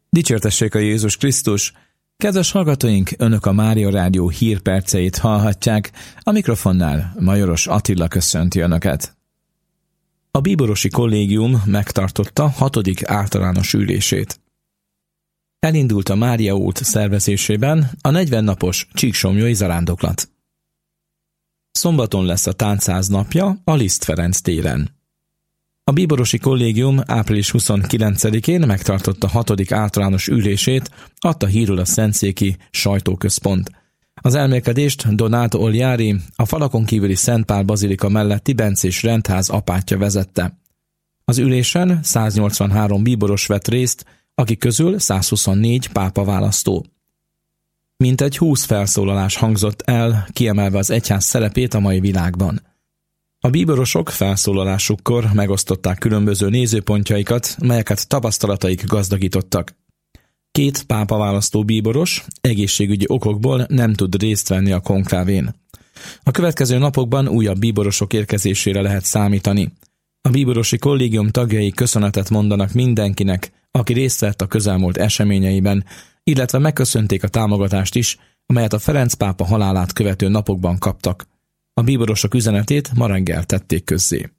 Dicsértessék a Jézus Krisztus! Kedves hallgatóink, Önök a Mária Rádió hírperceit hallhatják, a mikrofonnál Majoros Attila köszönti Önöket. A bíborosi kollégium megtartotta 6. általános ülését. Elindult a Mária út szervezésében a 40 napos csíksomlyói zarándoklat. Szombaton lesz a táncház napja a Liszt Ferenc téren. A bíborosi kollégium április 29-én megtartotta 6. általános ülését, adta hírül a Szentszéki Sajtóközpont. Az elmélkedést Donato Oliari, a falakon kívüli Szent Pál bazilika melletti bencés rendház apátja vezette. Az ülésen 183 bíboros vett részt, akik közül 124 pápaválasztó. Mintegy 20 felszólalás hangzott el, kiemelve az egyház szerepét a mai világban. A bíborosok felszólalásukkor megosztották különböző nézőpontjaikat, melyeket tapasztalataik gazdagítottak. 2 pápaválasztó bíboros egészségügyi okokból nem tud részt venni a konklávén. A következő napokban újabb bíborosok érkezésére lehet számítani. A bíborosi kollégium tagjai köszönetet mondanak mindenkinek, aki részt vett a közelmúlt eseményeiben, illetve megköszönték a támogatást is, amelyet a Ferenc pápa halálát követő napokban kaptak. A bíborosok üzenetét ma reggel tették közzé.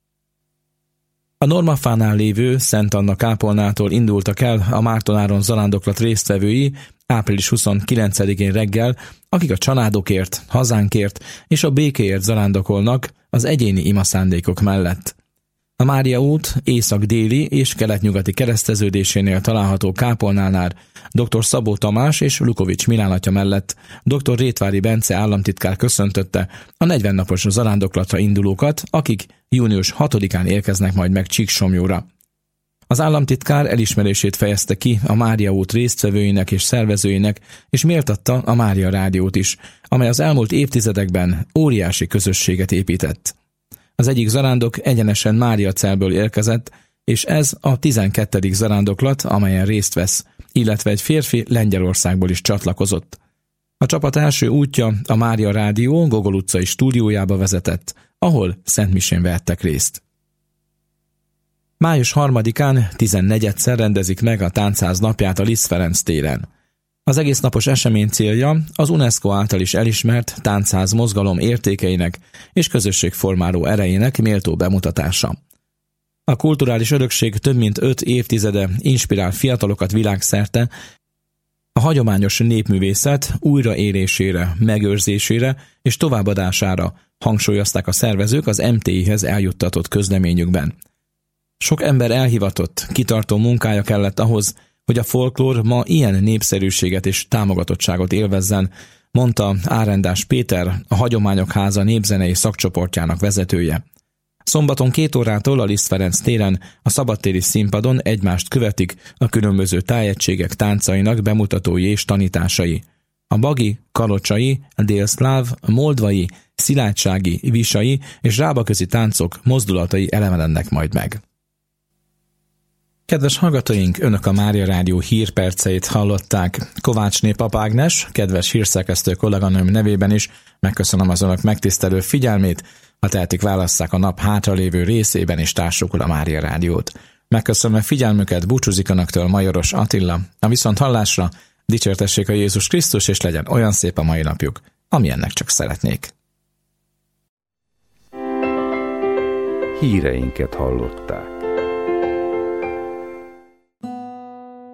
A Normafánál lévő Szent Anna kápolnától indultak el a Márton-Áron zarándoklat résztvevői április 29-én reggel, akik a családokért, hazánkért és a békéért zarándokolnak az egyéni imaszándékok mellett. A Mária út észak-déli és kelet-nyugati kereszteződésénél található kápolnánál dr. Szabó Tamás és Lukovics Milán atya mellett dr. Rétvári Bence államtitkár köszöntötte a 40 napos zarándoklatra indulókat, akik június 6-án érkeznek majd meg Csíksomlyóra. Az államtitkár elismerését fejezte ki a Mária út résztvevőinek és szervezőinek, és méltatta a Mária Rádiót is, amely az elmúlt évtizedekben óriási közösséget épített. Az egyik zarándok egyenesen Máriacelből érkezett, és ez a 12. zarándoklat, amelyen részt vesz, illetve egy férfi Lengyelországból is csatlakozott. A csapat első útja a Mária Rádió Gogol utcai stúdiójába vezetett, ahol szentmisén vehettek részt. Május 3-án 14-szer rendezik meg a táncház napját a Liszt Ferenc téren. Az egész napos esemény célja az UNESCO által is elismert táncház mozgalom értékeinek és közösségformáló erejének méltó bemutatása. A kulturális örökség több mint 5 évtizede inspirál fiatalokat világszerte, a hagyományos népművészet újraélésére, megőrzésére és továbbadására hangsúlyozták a szervezők az MTI-hez eljuttatott közleményükben. Sok ember elhivatott, kitartó munkája kellett ahhoz, hogy a folklór ma ilyen népszerűséget és támogatottságot élvezzen, mondta Árendás Péter, a Hagyományok Háza népzenei szakcsoportjának vezetője. Szombaton 2 órától a Liszt Ferenc téren a szabadtéri színpadon egymást követik a különböző tájegységek táncainak bemutatói és tanításai. A bagi, kalocsai, délszláv, moldvai, szilágysági, visai és rábaközi táncok mozdulatai elevenednek majd meg. Kedves hallgatóink, Önök a Mária Rádió hírperceit hallották. Kovácsné Pap Ágnes, kedves hírszerkesztő kolléganőm nevében is megköszönöm az Önök megtisztelő figyelmét, ha tehetik, válasszák a nap hátralévő részében is társukul a Mária Rádiót. Megköszönöm a figyelmüket, búcsúzik Önöktől Majoros Attila. A viszonthallásra, dicsértessék a Jézus Krisztus, és legyen olyan szép a mai napjuk, amilyennek csak szeretnék. Híreinket hallották.